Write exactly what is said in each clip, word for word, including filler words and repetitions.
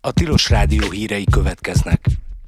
A Tilos Rádió hírei következnek.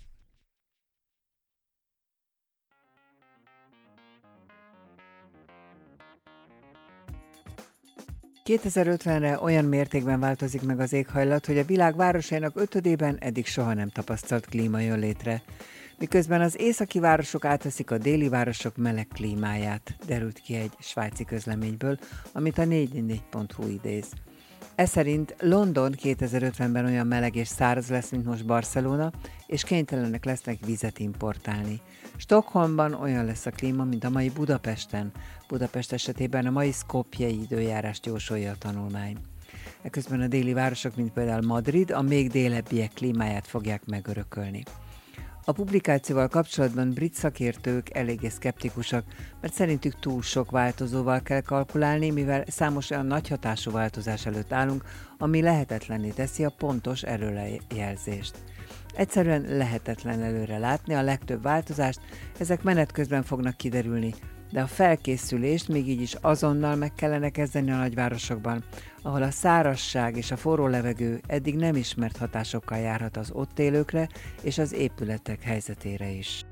kétezer-ötvenre olyan mértékben változik meg az éghajlat, hogy a világ városainak ötödében eddig soha nem tapasztalt klíma jön létre. Miközben az északi városok átveszik a déli városok meleg klímáját, derült ki egy svájci közleményből, amit a négy négy négy pont hu idéz. Ez szerint London kétezer-ötvenben olyan meleg és száraz lesz, mint most Barcelona, és kénytelenek lesznek vizet importálni. Stockholmban olyan lesz a klíma, mint a mai Budapesten. Budapest esetében a mai szkopjei időjárást jósolja a tanulmány. Eközben a déli városok, mint például Madrid, a még délebbiek klímáját fogják megörökölni. A publikációval kapcsolatban brit szakértők eléggé szkeptikusak, mert szerintük túl sok változóval kell kalkulálni, mivel számos olyan nagy hatású változás előtt állunk, ami lehetetlenné teszi a pontos előrejelzést. Egyszerűen lehetetlen előre látni a legtöbb változást, ezek menet közben fognak kiderülni, de a felkészülést még így is azonnal meg kellene kezdeni a nagyvárosokban, ahol a szárazság és a forró levegő eddig nem ismert hatásokkal járhat az ott élőkre és az épületek helyzetére is.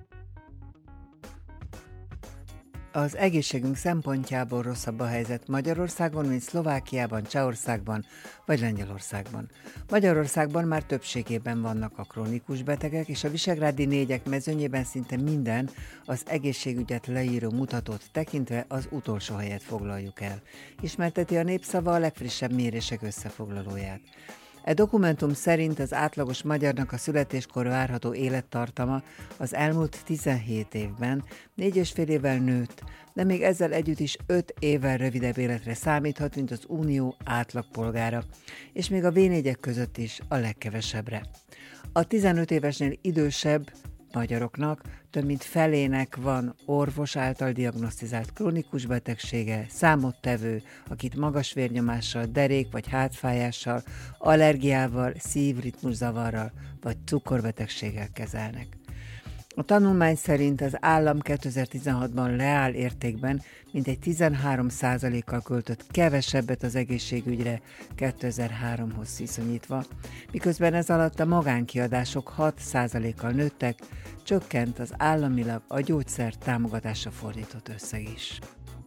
Az egészségünk szempontjából rosszabb a helyzet Magyarországon, mint Szlovákiában, Csehországban vagy Lengyelországban. Magyarországban már többségében vannak a krónikus betegek, és a visegrádi négyek mezőnyében szinte minden az egészségügyet leíró mutatót tekintve az utolsó helyet foglaljuk el. Ismerteti a Népszava a legfrissebb mérések összefoglalóját. E dokumentum szerint az átlagos magyarnak a születéskor várható élettartama az elmúlt tizenhét évben négy és fél évvel nőtt, de még ezzel együtt is öt évvel rövidebb életre számíthat, mint az unió átlagpolgára, és még a vé négyek között is a legkevesebbre. A tizenöt évesnél idősebb magyaroknak több mint felének van orvos által diagnosztizált krónikus betegsége, számottevő, akit magas vérnyomással, derék vagy hátfájással, allergiával, szívritmuszavarral vagy cukorbetegséggel kezelnek. A tanulmány szerint az állam kétezer-tizenhatban reál értékben mintegy tizenhárom százalékkal költött kevesebbet az egészségügyre kétezer-háromhoz viszonyítva, miközben ez alatt a magánkiadások hat százalékkal nőttek, csökkent az államilag a gyógyszer támogatásra fordított összeg is.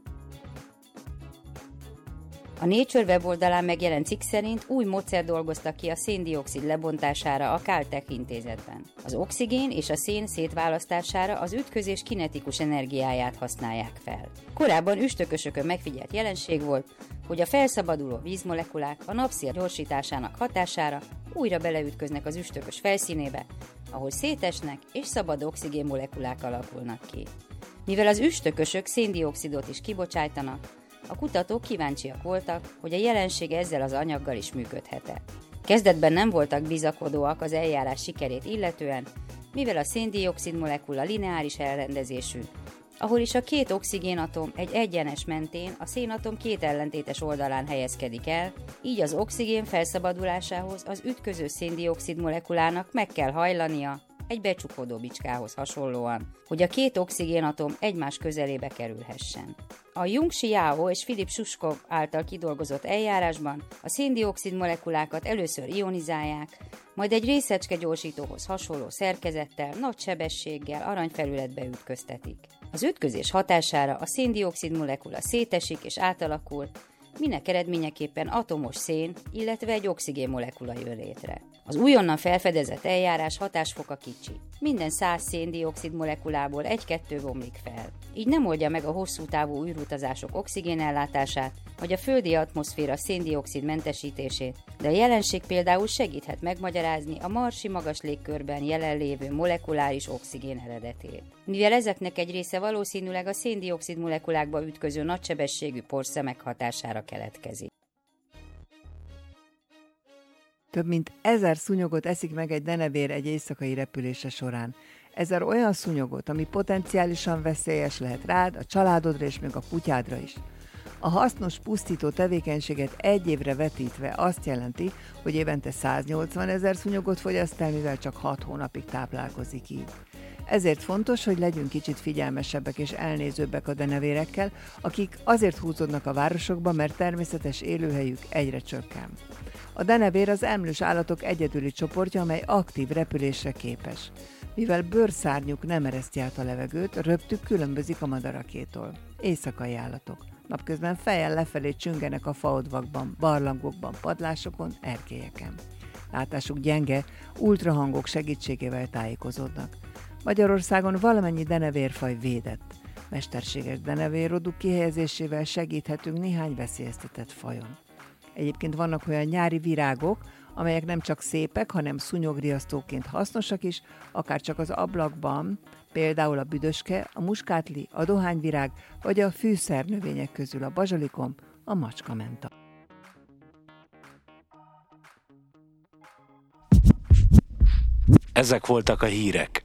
A Nature weboldalán megjelent cikk szerint új módszer dolgoztak ki a szén-dioxid lebontására a Caltech intézetben. Az oxigén és a szén szétválasztására az ütközés kinetikus energiáját használják fel. Korábban üstökösökön megfigyelt jelenség volt, hogy a felszabaduló vízmolekulák a napszél gyorsításának hatására újra beleütköznek az üstökös felszínébe, ahol szétesnek és szabad oxigénmolekulák alakulnak ki. Mivel az üstökösök szén-dioxidot is kibocsájtanak, a kutatók kíváncsiak voltak, hogy a jelenség ezzel az anyaggal is működhet-e. Kezdetben nem voltak bizakodóak az eljárás sikerét illetően, mivel a szén-dioxid molekula lineáris elrendezésű, ahol is a két oxigénatom egy egyenes mentén a szénatom két ellentétes oldalán helyezkedik el, így az oxigén felszabadulásához az ütköző szén-dioxid molekulának meg kell hajlania, egy becsukódó bicskához hasonlóan, hogy a két oxigénatom egymás közelébe kerülhessen. A Yung-Chi Yao és Filip Suskov által kidolgozott eljárásban a szén-dioxid molekulákat először ionizálják, majd egy részecske gyorsítóhoz hasonló szerkezettel, nagy sebességgel aranyfelületbe ütköztetik. Az ütközés hatására a szén-dioxid molekula szétesik és átalakul, minek eredményeképpen atomos szén, illetve egy oxigén molekula jön létre. Az újonnan felfedezett eljárás hatásfoka kicsi. Minden száz szén-dioxid molekulából egy-kettő bomlik fel. Így nem oldja meg a hosszú távú űrutazások oxigénellátását, vagy a földi atmoszféra szén-dioxid mentesítését, de a jelenség például segíthet megmagyarázni a marsi magas légkörben jelenlévő molekuláris oxigén eredetét. Mivel ezeknek egy része valószínűleg a szén-dioxid molekulákba ütköző nagysebességű porszemek hatására keletkezik. Több mint ezer szúnyogot eszik meg egy denevér egy éjszakai repülése során. Ezer olyan szúnyogot, ami potenciálisan veszélyes lehet rád, a családodra és még a kutyádra is. A hasznos pusztító tevékenységet egy évre vetítve azt jelenti, hogy évente száznyolcvan ezer szúnyogot fogyaszt el, mivel csak hat hónapig táplálkozik így. Ezért fontos, hogy legyünk kicsit figyelmesebbek és elnézőbbek a denevérekkel, akik azért húzódnak a városokba, mert természetes élőhelyük egyre csökken. A denevér az emlős állatok egyedüli csoportja, amely aktív repülésre képes. Mivel bőrszárnyuk nem ereszti át a levegőt, röptük különbözik a madarakétól. Éjszakai állatok. Napközben fejjel lefelé csüngenek a faodvakban, barlangokban, padlásokon, erkélyeken. Látásuk gyenge, ultrahangok segítségével tájékozódnak. Magyarországon valamennyi denevérfaj védett. Mesterséges denevérroduk kihelyezésével segíthetünk néhány veszélyeztetett fajon. Egyébként vannak olyan nyári virágok, amelyek nem csak szépek, hanem szúnyogriasztóként hasznosak is, akár csak az ablakban, például a büdöske, a muskátli, a dohányvirág, vagy a fűszernövények közül a bazsalikom, a macskamenta. Ezek voltak a hírek.